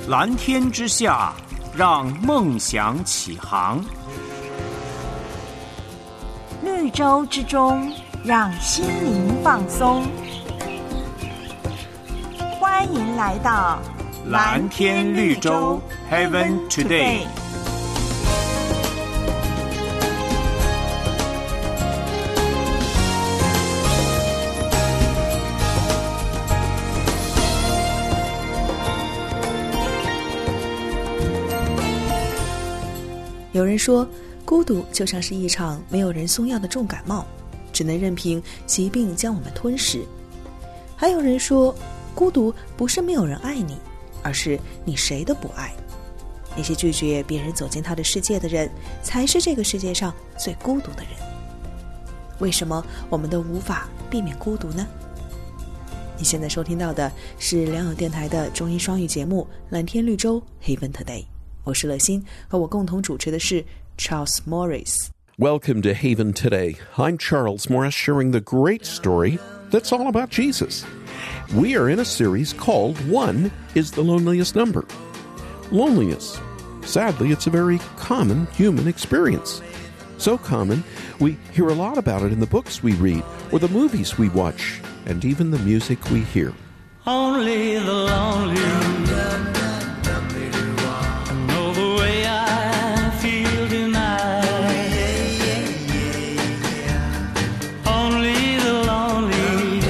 蓝天之下，让梦想起航。 绿洲之中，让心灵放松。欢迎来到蓝天绿洲 Heaven Today。 有人说，孤独就像是一场没有人送药的重感冒，只能任凭疾病将我们吞噬。还有人说，孤独不是没有人爱你，而是你谁都不爱。那些拒绝别人走进他的世界的人，才是这个世界上最孤独的人。为什么我们都无法避免孤独呢？你现在收听到的是良友电台的中英双语节目《蓝天绿洲 Heaven Today》，我是乐心，和我共同主持的是 Charles Morris。Welcome to Haven Today. I'm Charles Morris, sharing the great story that's all about Jesus. We are in a series called One is the Loneliest Number. Loneliness. Sadly, it's a very common human experience. So common, we hear a lot about it in the books we read, or the movies we watch, and even the music we hear. Only the lonely know the way I feel tonight. Only the lonely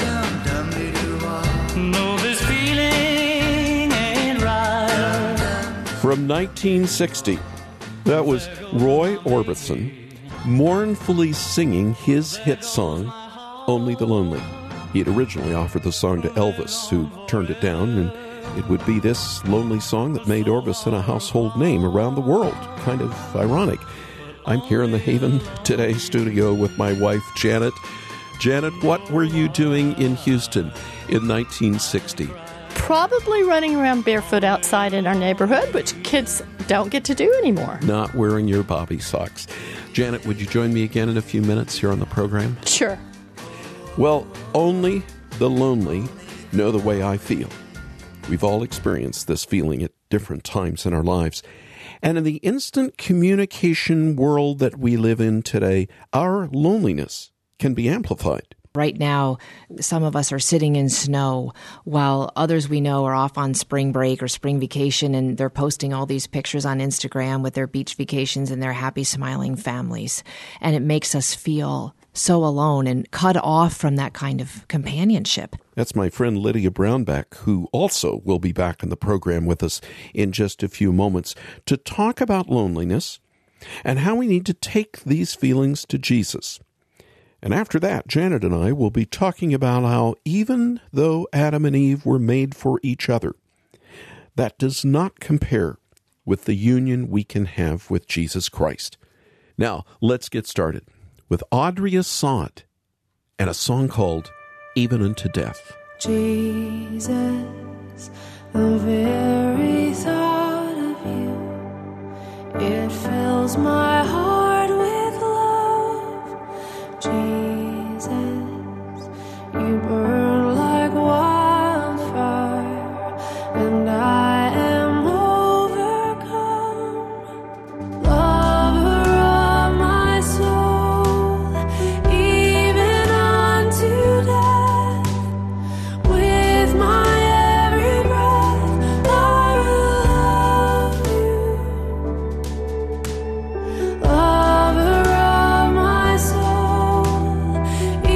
know this feeling ain't right. From 1960, that was Roy Orbison mournfully singing his hit song, Only the Lonely. He had originally offered the song to Elvis, who turned it down, and it would be this lonely song that made Orbison a household name around the world. Kind of ironic. I'm here in the Haven Today studio with my wife, Janet. Janet, what were you doing in Houston in 1960? Probably running around barefoot outside in our neighborhood, which kids don't get to do anymore. Not wearing your bobby socks. Janet, would you join me again in a few minutes here on the program? Sure. Well, only the lonely know the way I feel. We've all experienced this feeling at different times in our lives. And in the instant communication world that we live in today, our loneliness can be amplified. Right now, some of us are sitting in snow while others we know are off on spring break or spring vacation, and they're posting all these pictures on Instagram with their beach vacations and their happy, smiling families. And it makes us feel so alone and cut off from that kind of companionship. That's my friend Lydia Brownback, who also will be back in the program with us in just a few moments to talk about loneliness and how we need to take these feelings to Jesus. And after that, Janet and I will be talking about how even though Adam and Eve were made for each other, that does not compare with the union we can have with Jesus Christ. Now, let's get started with Audrey Assad and a song called Even Unto Death. Jesus, the very thought of you, it fills my heart with love. Jesus, you burn like wildfire, and I am overcome. Lover of my soul, even unto death, with my every breath I will love you. Lover of my soul,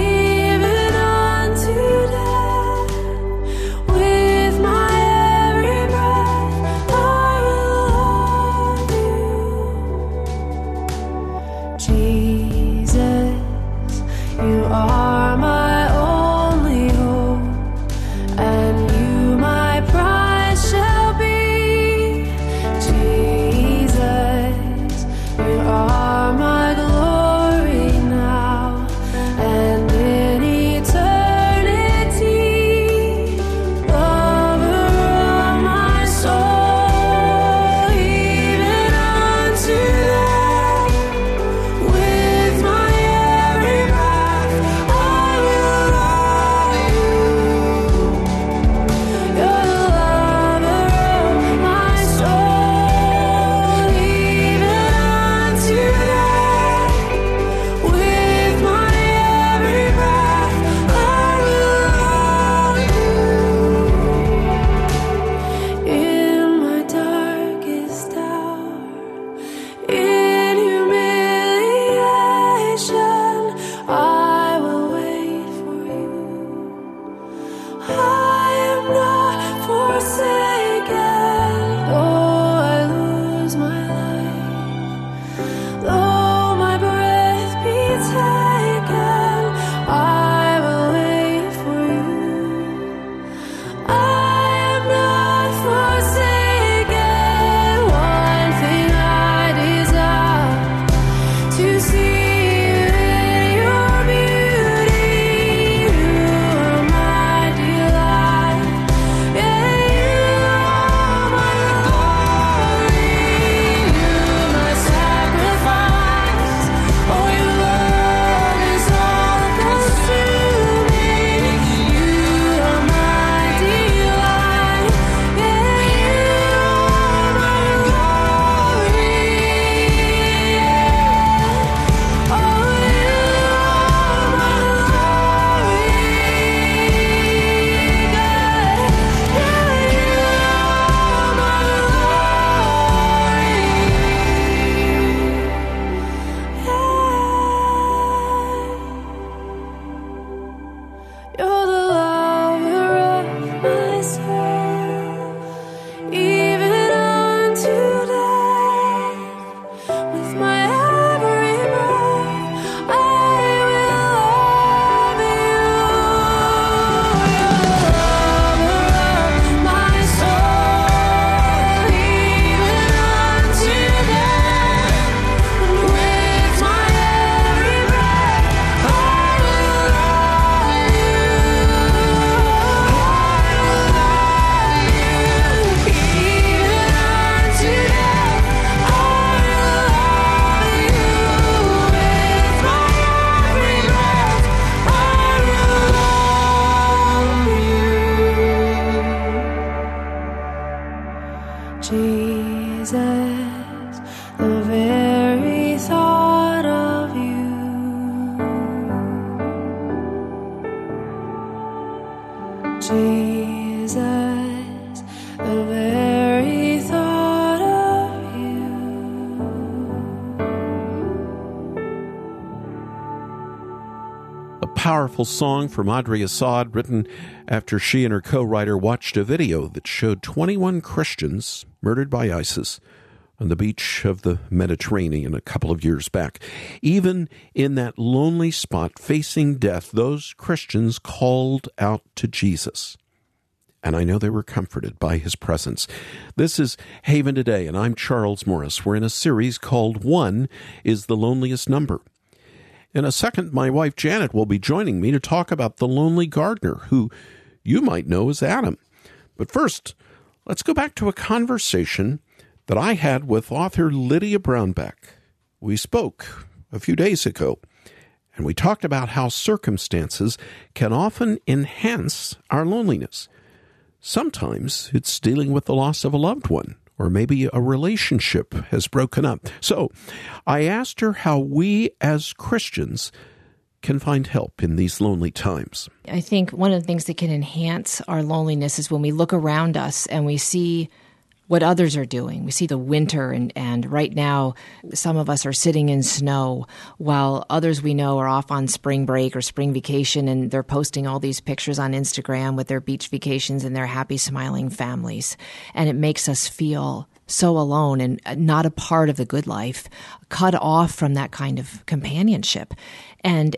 even unto death, with my every Jesus, the very thought of you Jesus, the very thought of you. A powerful song from Audrey Assad, written after she and her co-writer watched a video that showed 21 Christians murdered by ISIS on the beach of the Mediterranean a couple of years back. Even in that lonely spot facing death, those Christians called out to Jesus. And I know they were comforted by his presence. This is Haven Today, and I'm Charles Morris. We're in a series called One is the Loneliest Number. In a second, my wife Janet will be joining me to talk about the lonely gardener, who you might know as Adam. But first, let's go back to a conversation that I had with author Lydia Brownback. We spoke a few days ago, and we talked about how circumstances can often enhance our loneliness. Sometimes it's dealing with the loss of a loved one, or maybe a relationship has broken up. So I asked her how we as Christians can find help in these lonely times. I think one of the things that can enhance our loneliness is when we look around us and we see what others are doing. We see the winter, and right now some of us are sitting in snow while others we know are off on spring break or spring vacation, and they're posting all these pictures on Instagram with their beach vacations and their happy, smiling families. And it makes us feel so alone and not a part of the good life, cut off from that kind of companionship. And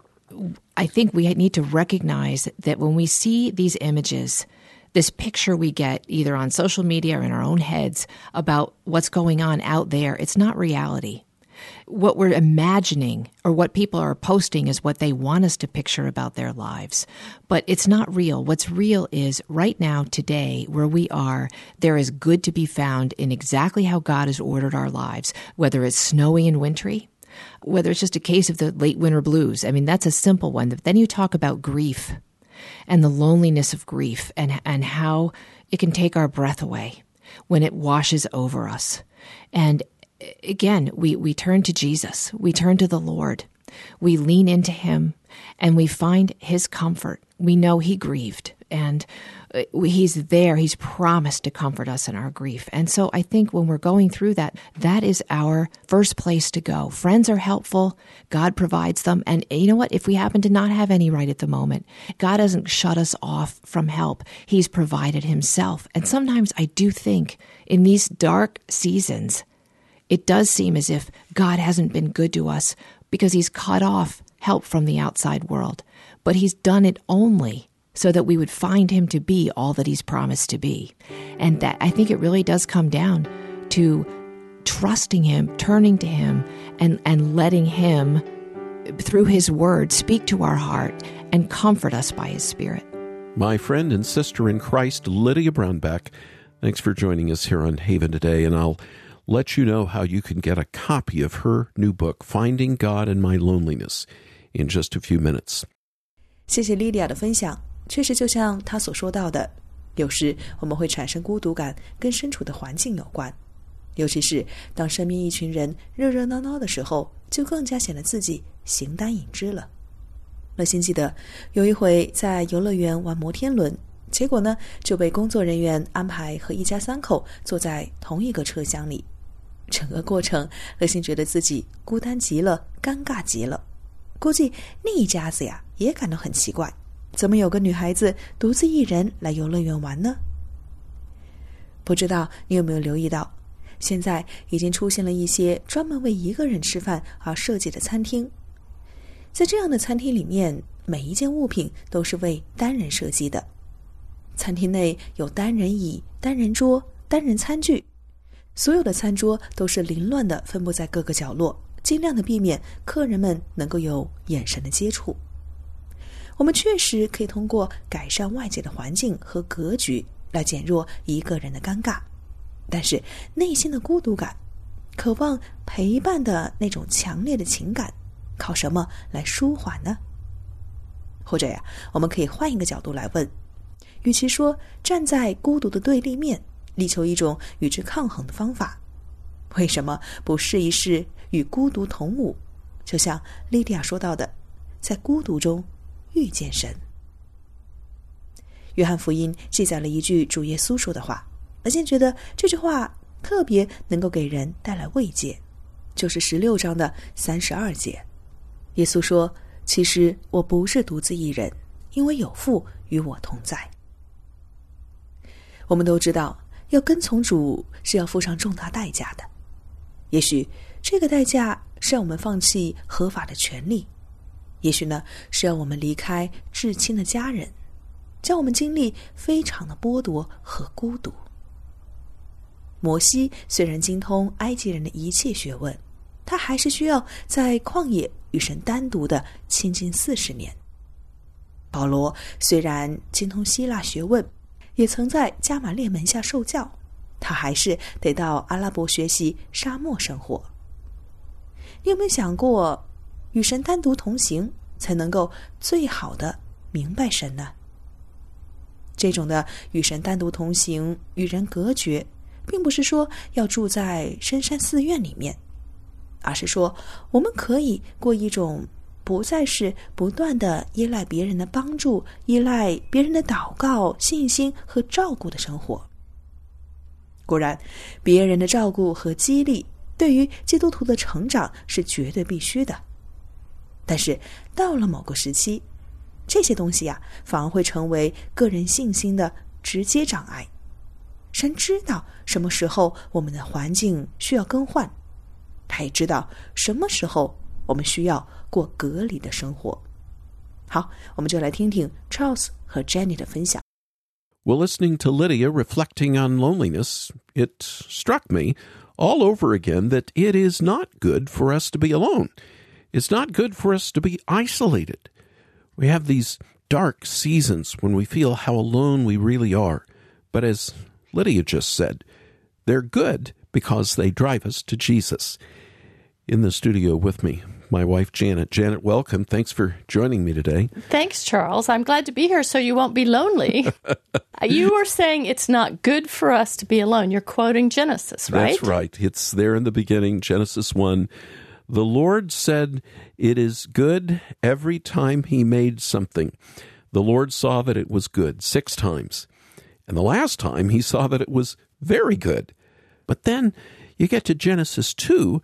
I think we need to recognize that when we see these images, this picture we get either on social media or in our own heads about what's going on out there, it's not reality. What we're imagining or what people are posting is what they want us to picture about their lives. But it's not real. What's real is right now, today, where we are, there is good to be found in exactly how God has ordered our lives, whether it's snowy and wintry, whether it's just a case of the late winter blues. I mean, that's a simple one. But then you talk about grief and the loneliness of grief and how it can take our breath away when it washes over us. And again, we turn to Jesus. We turn to the Lord. We lean into him and we find his comfort. We know he grieved and he's there. He's promised to comfort us in our grief. And so I think when we're going through that, that is our first place to go. Friends are helpful. God provides them. And you know what? If we happen to not have any right at the moment, God doesn't shut us off from help. He's provided himself. And sometimes I do think in these dark seasons, it does seem as if God hasn't been good to us because he's cut off help from the outside world. But he's done it only so that we would find him to be all that he's promised to be. And that I think it really does come down to trusting him, turning to him, and letting him, through his word, speak to our heart and comfort us by his Spirit. My friend and sister in Christ, Lydia Brownback, thanks for joining us here on Haven Today, and I'll let you know how you can get a copy of her new book, Finding God in My Loneliness, in just a few minutes. 谢谢莉莉亚的分享。确实就像她所说到的，有时我们会产生孤独感，跟身处的环境有关。尤其是当身边一群人热热闹闹的时候，就更加显得自己形单影只了。乐心记得有一回在游乐园玩摩天轮，结果呢就被工作人员安排和一家三口坐在同一个车厢里。整个过程，乐心觉得自己孤单极了，尴尬极了。估计那一家子呀也感到很奇怪，怎么有个女孩子独自一人来游乐园玩呢？不知道你有没有留意到，现在已经出现了一些专门为一个人吃饭而设计的餐厅。在这样的餐厅里面，每一件物品都是为单人设计的。餐厅内有单人椅、单人桌、单人餐具，所有的餐桌都是凌乱地分布在各个角落，尽量的避免客人们能够有眼神的接触。我们确实可以通过改善外界的环境和格局来减弱一个人的尴尬，但是内心的孤独感，渴望陪伴的那种强烈的情感，靠什么来舒缓呢？或者呀，我们可以换一个角度来问，与其说站在孤独的对立面， 力求一种与之抗衡的方法。为什么不试一试与孤独同舞？就像莉迪亚说到的，在孤独中遇见神。约翰福音记载了一句主耶稣说的话，而且觉得这句话特别能够给人带来慰藉，就是16章的32节。耶稣说，其实我不是独自一人，因为有父与我同在。我们都知道，要跟从主是要付上重大代价的，也许这个代价是让我们放弃合法的权利，也许呢是让我们离开至亲的家人，将我们经历非常的剥夺和孤独。摩西虽然精通埃及人的一切学问，他还是需要在旷野与神单独的亲近40年。保罗虽然精通希腊学问，也曾在加玛列门下受教，他还是得到阿拉伯学习沙漠生活。你有没有想过，与神单独同行才能够最好的明白神呢？这种的与神单独同行，与人隔绝，并不是说要住在深山寺院里面，而是说我们可以过一种不再是不断的依赖别人的帮助，依赖别人的祷告、信心和照顾的生活。果然，别人的照顾和激励对于基督徒的成长是绝对必须的。但是到了某个时期，这些东西反而会成为个人信心的直接障碍。神知道什么时候我们的环境需要更换，他也知道什么时候我们需要过隔离的生活。好，我们就来听听 Charles 和 Jenny 的分享。 Well, listening to Lydia reflecting on loneliness, it struck me all over again that it is not good for us to be alone. It's not good for us to be isolated. We have these dark seasons when we feel how alone we really are. But as Lydia just said, they're good because they drive us to Jesus. In the studio with me, my wife, Janet. Janet, welcome. Thanks for joining me today. Thanks, Charles. I'm glad to be here so you won't be lonely. You were saying it's not good for us to be alone. You're quoting Genesis, right? That's right. It's there in the beginning, Genesis 1. The Lord said, it is good every time he made something. The Lord saw that it was good 6 times. And the last time he saw that it was very good. But then you get to Genesis 2,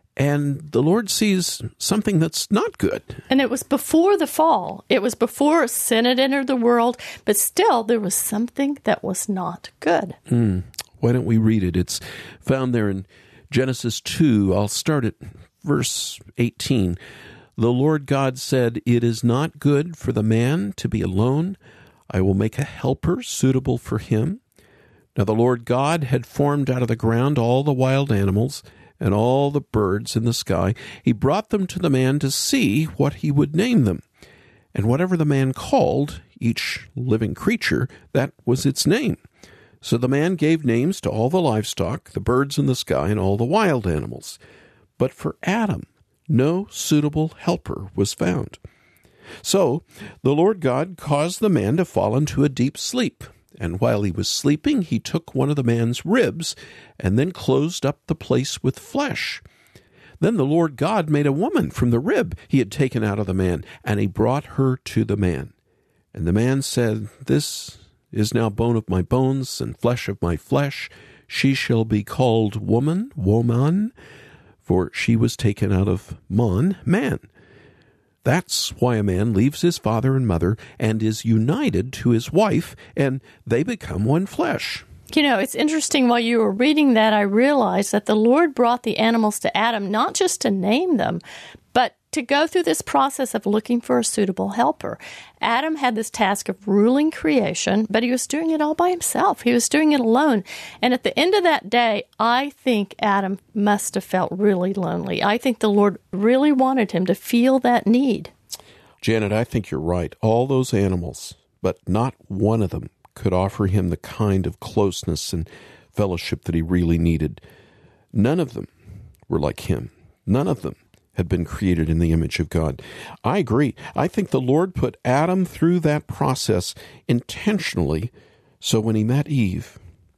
and the Lord sees something that's not good. And it was before the fall. It was before sin had entered the world, but still there was something that was not good. Why don't we read it? It's found there in Genesis 2. I'll start at verse 18. The Lord God said, it is not good for the man to be alone. I will make a helper suitable for him. Now the Lord God had formed out of the ground all the wild animals and all the birds in the sky. He brought them to the man to see what he would name them. And whatever the man called each living creature, that was its name. So the man gave names to all the livestock, the birds in the sky, and all the wild animals. But for Adam, no suitable helper was found. So the Lord God caused the man to fall into a deep sleep. And while he was sleeping, he took one of the man's ribs and then closed up the place with flesh. Then the Lord God made a woman from the rib he had taken out of the man, and he brought her to the man. And the man said, this is now bone of my bones and flesh of my flesh. She shall be called woman, for she was taken out of man. That's why a man leaves his father and mother and is united to his wife, and they become one flesh. You know, it's interesting, while you were reading that, I realized that the Lord brought the animals to Adam not just to name them, but to go through this process of looking for a suitable helper. Adam had this task of ruling creation, but he was doing it all by himself. He was doing it alone. And at the end of that day, I think Adam must have felt really lonely. I think the Lord really wanted him to feel that need. Janet, I think you're right. All those animals, but not one of them could offer him the kind of closeness and fellowship that he really needed. None of them were like him. None of them had been created in the image of God. I agree. I think the Lord put Adam through that process intentionally, so when he met Eve,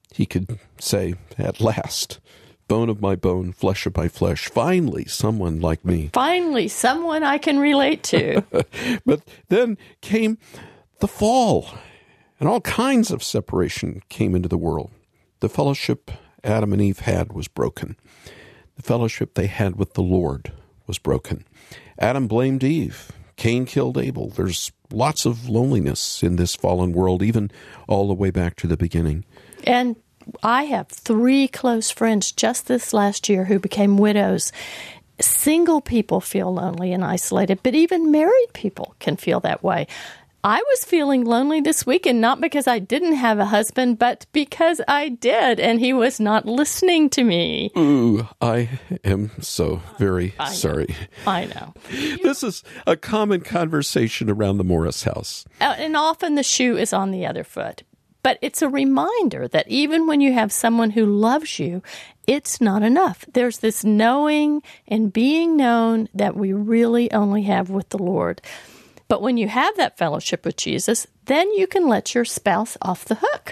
he could say, at last, bone of my bone, flesh of my flesh, finally someone like me. Finally, someone I can relate to. But then came the fall, and all kinds of separation came into the world. The fellowship Adam and Eve had was broken. The fellowship they had with the Lord was broken. Adam blamed Eve. Cain killed Abel. There's lots of loneliness in this fallen world, even all the way back to the beginning. And I have 3 close friends just this last year who became widows. Single people feel lonely and isolated, but even married people can feel that way. I was feeling lonely this weekend, not because I didn't have a husband, but because I did, and he was not listening to me. Ooh, I am so very sorry. I know. This is a common conversation around the Morris house. And often the shoe is on the other foot. But it's a reminder that even when you have someone who loves you, it's not enough. There's this knowing and being known that we really only have with the Lord. But when you have that fellowship with Jesus, then you can let your spouse off the hook.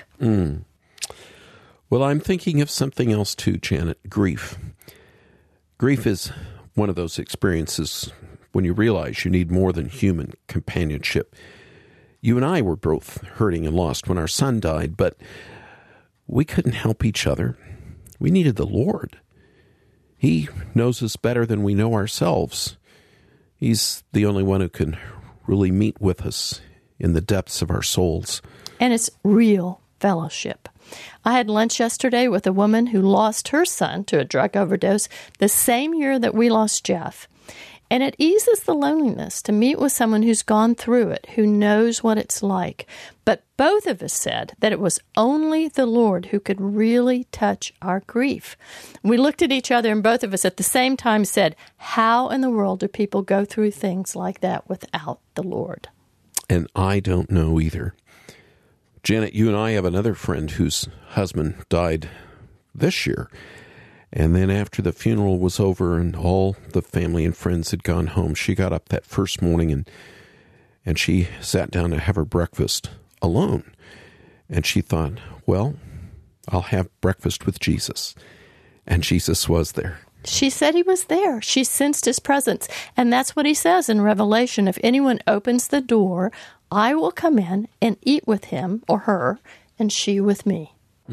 Well, I'm thinking of something else too, Janet, grief. Grief is one of those experiences when you realize you need more than human companionship. You and I were both hurting and lost when our son died, but we couldn't help each other. We needed the Lord. He knows us better than we know ourselves. He's the only one who can really meet with us in the depths of our souls. And it's real fellowship. I had lunch yesterday with a woman who lost her son to a drug overdose the same year that we lost Jeff. And it eases the loneliness to meet with someone who's gone through it, who knows what it's like. But both of us said that it was only the Lord who could really touch our grief. We looked at each other and both of us at the same time said, how in the world do people go through things like that without the Lord? And I don't know either. Janet, you and I have another friend whose husband died this year. And then after the funeral was over and all the family and friends had gone home, she got up that first morning and she sat down to have her breakfast alone. And she thought, well, I'll have breakfast with Jesus. And Jesus was there. She said he was there. She sensed his presence. And that's what he says in Revelation. If anyone opens the door, I will come in and eat with him or her, and she with me.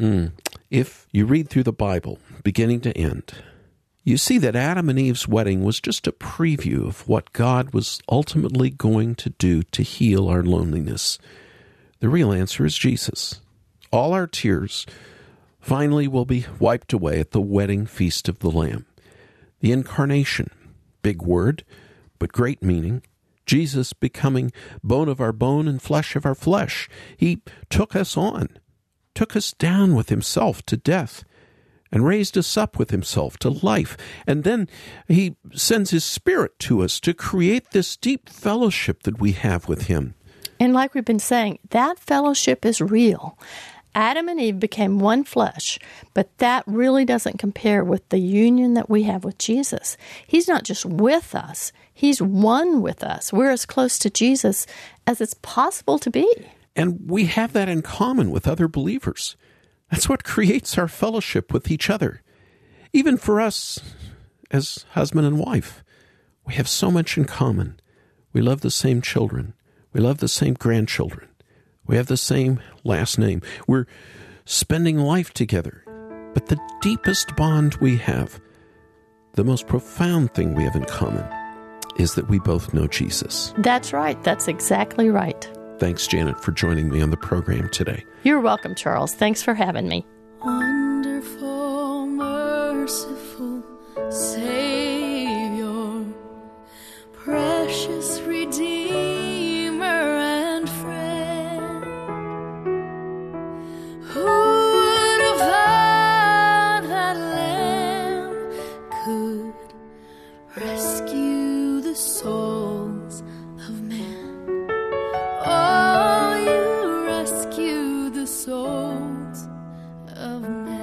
If you read through the Bible, beginning to end, you see that Adam and Eve's wedding was just a preview of what God was ultimately going to do to heal our loneliness. The real answer is Jesus. All our tears finally will be wiped away at the wedding feast of the Lamb. The incarnation, big word, but great meaning. Jesus becoming bone of our bone and flesh of our flesh. He took us on, took us down with himself to death, and raised us up with himself to life. And then he sends his Spirit to us to create this deep fellowship that we have with him. And like we've been saying, that fellowship is real. Adam and Eve became one flesh, but that really doesn't compare with the union that we have with Jesus. He's not just with us, he's one with us. We're as close to Jesus as it's possible to be. And we have that in common with other believers. That's what creates our fellowship with each other. Even for us as husband and wife, we have so much in common. We love the same children. We love the same grandchildren. We have the same last name. We're spending life together. But the deepest bond we have, the most profound thing we have in common, is that we both know Jesus. That's right. That's exactly right. Thanks, Janet, for joining me on the program today. You're welcome, Charles. Thanks for having me. Wonderful, merciful Savior, precious Redeemer and friend, who would have thought that Lamb could rescue the souls of men? Oh, you rescue the souls of men.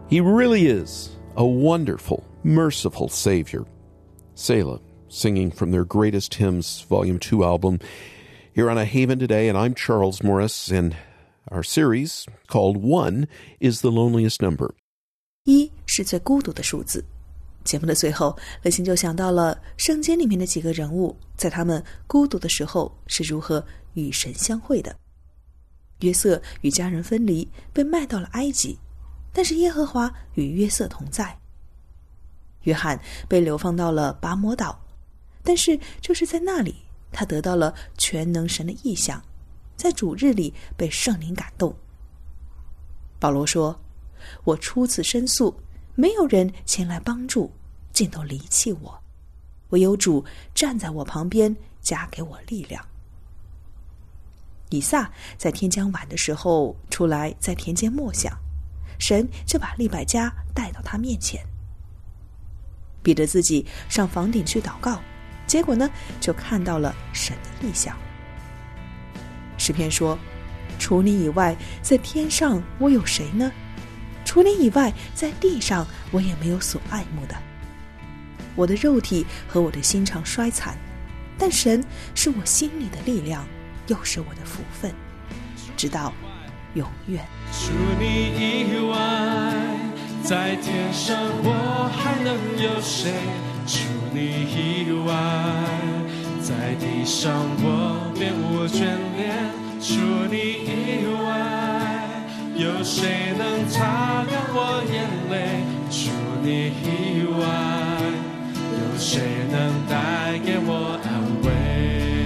He really is a wonderful, merciful Savior. Selah, singing from their Greatest Hymns, Volume 2 album, here on A Haven Today, and I'm Charles Morris, and our series, called One, is the loneliest number. 1是最孤独的数字。节目的最后，乐心就想到了圣经里面的几个人物，在他们孤独的时候是如何与神相会的。约瑟与家人分离，被卖到了埃及，但是耶和华与约瑟同在。约翰被流放到了拔摩岛，但是就是在那里，他得到了全能神的异象，在主日里被圣灵感动。保罗说，我初次申诉，没有人前来帮助，竟都离弃我，唯有主站在我旁边，加给我力量。以撒在天将晚的时候出来在田间默想，神就把利百加带到他面前。彼得自己上房顶去祷告，结果呢，就看到了神的异象。诗篇说，除你以外，在天上我有谁呢？除你以外，在地上我也没有所爱慕的。我的肉体和我的心肠衰残，但神是我心里的力量，又是我的福分，直到永远。 除你以外，在天上我还能有谁？除你以外，在地上我别无眷恋。除你以外，有谁能擦干我眼泪？除你以外，有谁能带给我安慰？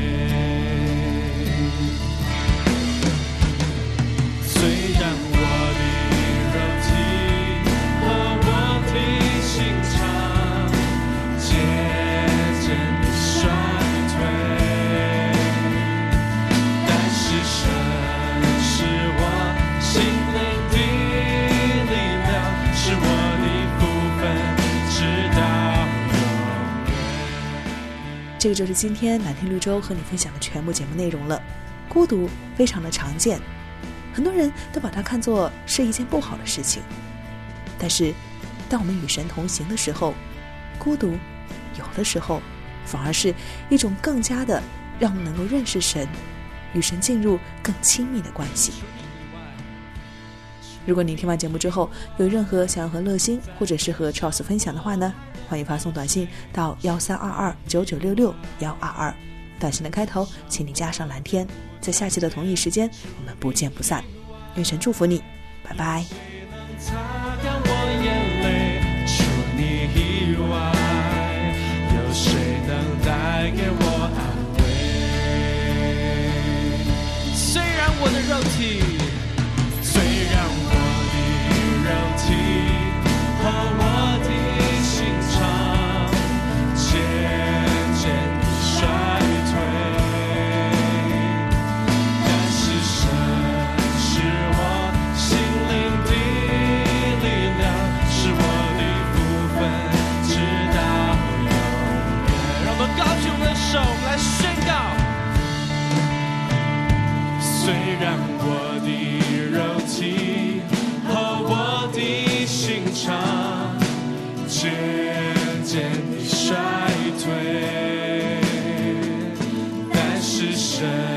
虽然我的肉体和我的心肠渐渐地衰退，但是神是我心灵的力量，是我的福分，直到永远。 这个就是今天蓝天绿洲和你分享的全部节目内容了。孤独非常的常见，很多人都把它看作是一件不好的事情，但是当我们与神同行的时候，孤独有的时候反而是一种更加的让我们能够认识神，与神进入更亲密的关系。如果你听完节目之后有任何想要和乐心或者是和 Charles 分享的话呢，欢迎发送短信到13229966 122，短信的开头请你加上蓝天。在下期的同一时间，我们不见不散。愿神祝福你，拜拜。 擦干我眼泪，除你以外，有谁能带给我安慰？虽然我的肉体，虽然我的肉体和我的心肠渐渐地衰退，我们来宣告，虽然我的肉体和我的心肠渐渐地衰退，但是神